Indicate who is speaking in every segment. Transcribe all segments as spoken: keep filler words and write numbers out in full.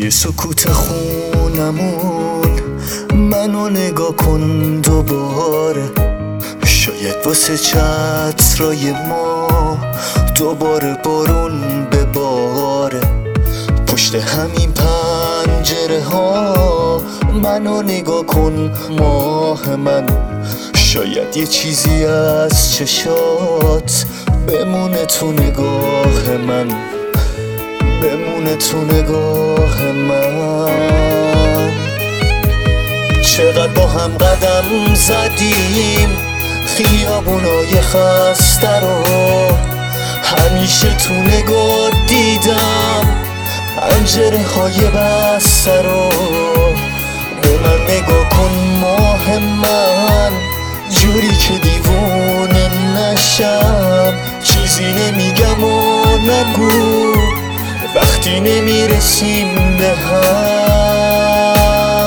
Speaker 1: توی سکوت خونمون منو نگاه کن دوباره، شاید واسه چترای ما دوباره بارون بباره. پشت همین پنجره ها منو نگاه کن ماه من، شاید یه چیزی از چشات بمونه تو نگاه من، بمونه تو نگاه من. چقدر با هم قدم زدیم خیابونای خسته رو، همیشه تو نگاه دیدم پنجره های بسته رو. به من نگاه کن ماه من، جوری که دیوونه نشم. چیزی نمیگم و نگو وقتی نمیرسیم به هم.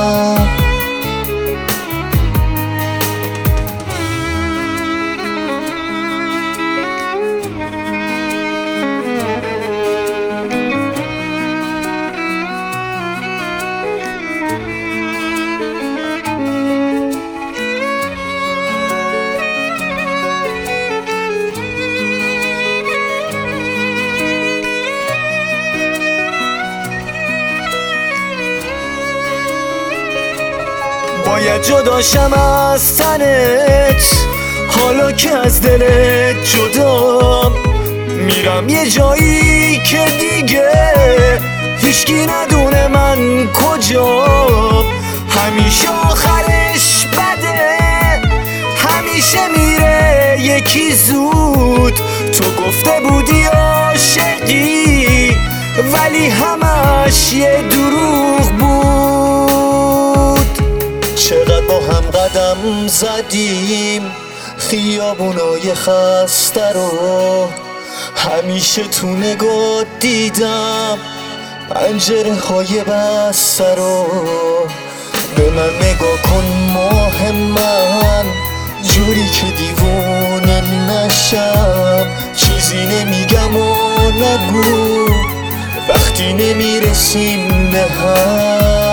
Speaker 1: باید جداشم از تنت حالا که از دلت جدا میرم یه جایی که دیگه هیچکی ندونه من کجا. همیشه آخرش بده، همیشه میره یکی زود. تو گفته بودی عاشقی ولی همش یه دروغ بود. چقدر با هم قدم زدیم خیابونای خسته رو، همیشه تو نگاه دیدم پنجره های بسته رو. به من نگاه کن ماه من، جوری که دیوونه نشم. چیزی نمیگم و نگو وقتی نمیرسیم به هم.